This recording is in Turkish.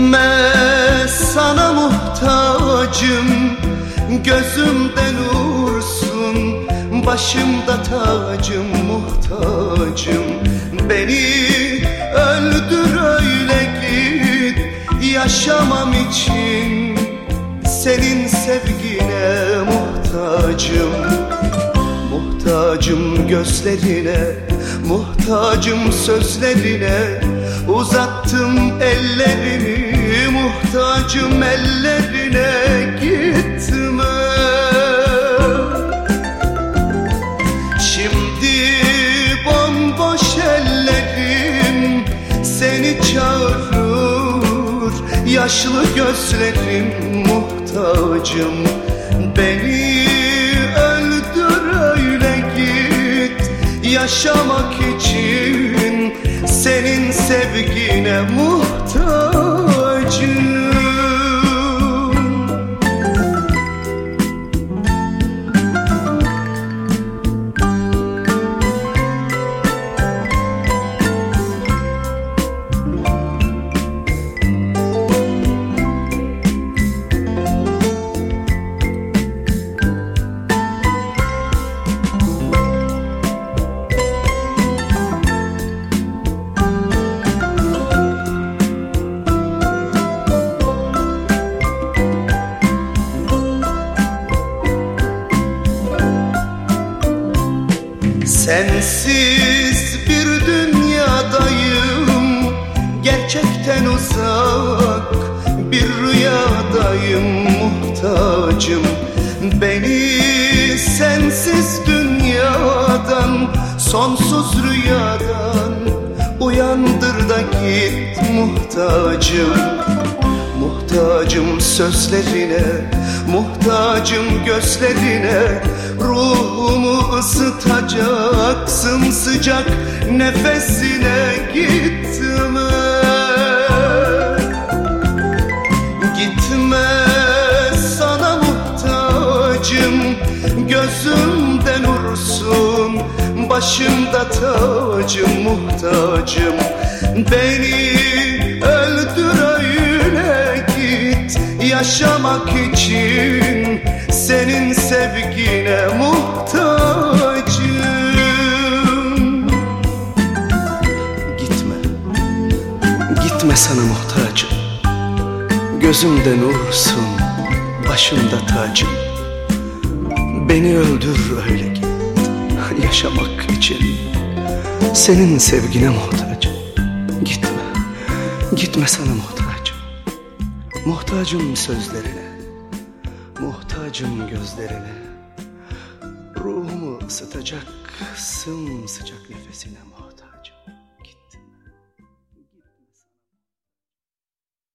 Gitme, sana muhtacım, gözümde nursun, başımda tacım, muhtacım. Beni öldür öyle git, yaşamam için senin sevgine muhtacım. Muhtacım gözlerine, muhtacım sözlerine, uzattım ellerimi, muhtacım ellerine. Gitme, şimdi bomboş ellerim seni çağırır, yaşlı gözlerim muhtacım. Beni öldür öyle git, yaşamak için senin sevgine muhtacım. Sensiz bir dünyadayım, gerçekten uzak bir rüyadayım muhtacım. Beni sensiz dünyadan, sonsuz rüyadan uyandır da git muhtacım. Muhtacım sözlerine, muhtacım gözlerine, ruhumu ısıtacak sımsıcak nefesine. Gitme, gitme, sana muhtacım, gözümde nursun, başımda tacım, muhtacım. Beni öldür öyle git, yaşamak için senin sevgine muhtacım. Gitme, gitme, sana muhtacım, gözümde nursun, başımda tacım. Beni öldür öyle git, yaşamak için senin sevgine muhtacım. Gitme, gitme, sana muhtacım, muhtacım sözlerine, muhtacım gözlerine, ruhumu ısıtacak sımsıcak nefesine muhtacım.